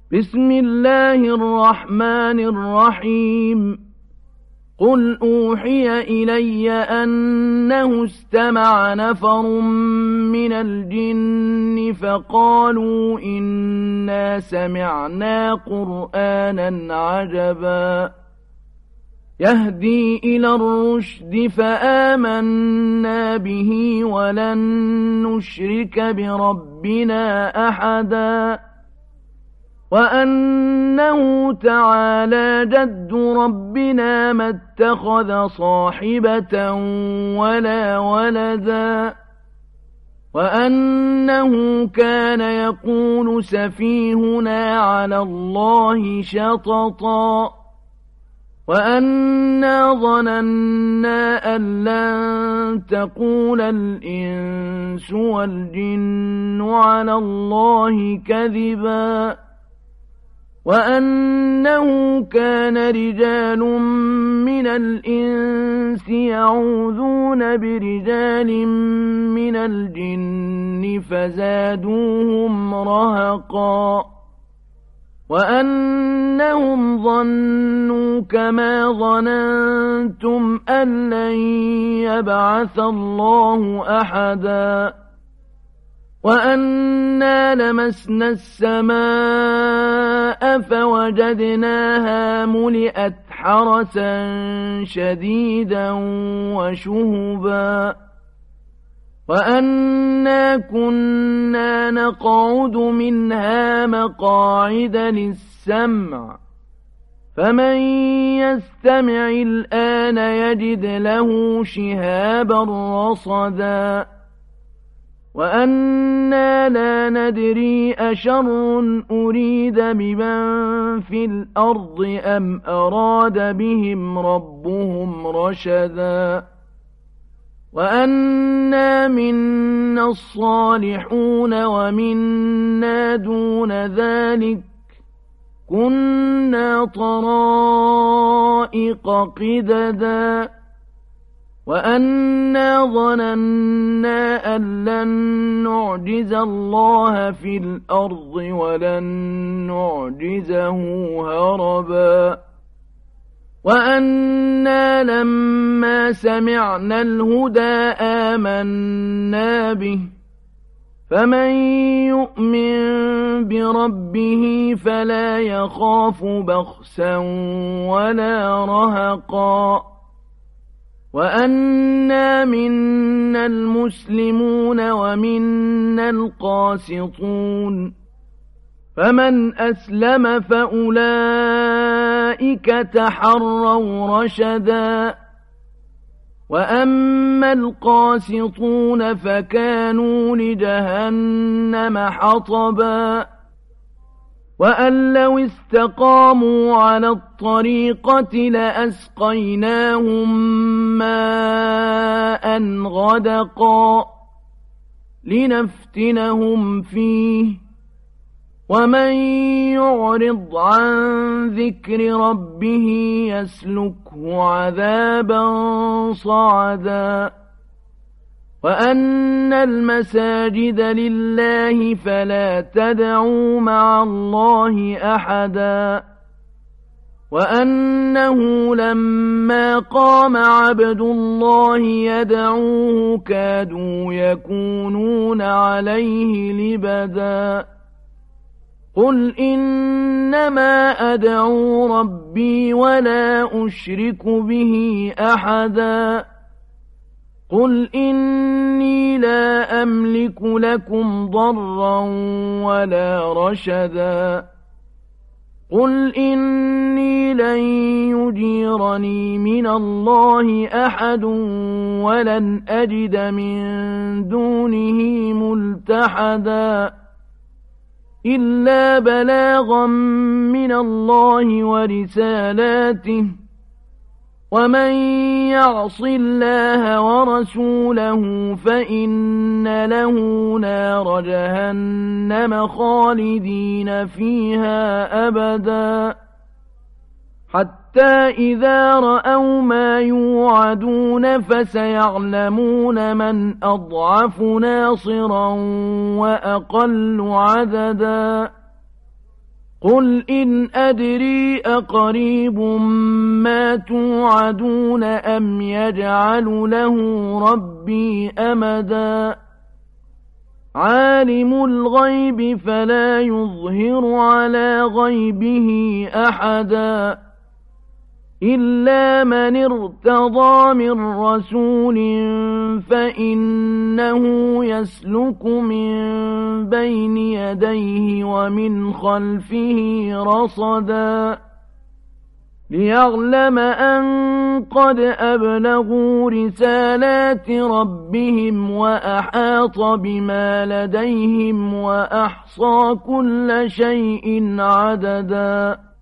بسم الله الرحمن الرحيم قل أوحي إلي أنه استمع نفر من الجن فقالوا إنا سمعنا قرآنا عجبا يهدي إلى الرشد فآمنا به ولن نشرك بربنا أحدا وأنه تعالى جد ربنا ما اتخذ صاحبة ولا ولدا وأنه كان يقول سفيهنا على الله شططا وأنا ظننا أن لن تقول الإنس والجن على الله كذبا وأنه كان رجال من الإنس يعوذون برجال من الجن فزادوهم رهقا وأنهم ظنوا كما ظننتم أن لن يبعث الله أحدا وأنا لمسنا السماء فوجدناها ملئت حرسا شديدا وشهبا وأنا كنا نقعد منها مقاعد للسمع فمن يستمع الآن يجد له شهابا رصدا وأنا لا ندري أشر أريد بمن في الأرض أم أراد بهم ربهم رشدا وأنا منا الصالحون ومنا دون ذلك كنا طرائق قددا وأنا ظننا أن لن نعجز الله في الأرض ولن نعجزه هربا وأنا لما سمعنا الهدى آمنا به فمن يؤمن بربه فلا يخاف بخسا ولا رهقا وأنا منا المسلمون ومنا القاسطون فمن أسلم فأولئك تحروا رشدا وأما القاسطون فكانوا لجهنم حطبا وأن لو استقاموا على الطريقة لأسقيناهم ماء غدقا لنفتنهم فيه ومن يعرض عن ذكر ربه يسلكه عذابا صعدا وأن المساجد لله فلا تدعوا مع الله أحدا وأنه لما قام عبد الله يدعوه كادوا يكونون عليه لبدا قل إنما أدعو ربي ولا أشرك به أحدا قل إني لا أملك لكم ضرا ولا رشدا قل إني لن يجيرني من الله أحد ولن أجد من دونه ملتحدا إلا بلاغا من الله ورسالاته ومن يعص الله ورسوله فإن له نار جهنم خالدين فيها أبدا حتى إذا رأوا ما يوعدون فسيعلمون من أضعف ناصرا وأقل عددا قل إن أدري أقريب ما توعدون أم يجعل له ربي أمدا عالم الغيب فلا يظهر على غيبه أحدا إلا من ارتضى من رسول فإنه يسلك من بين يديه ومن خلفه رصدا ليعلم أن قد أبلغوا رسالات ربهم وأحاط بما لديهم وأحصى كل شيء عددا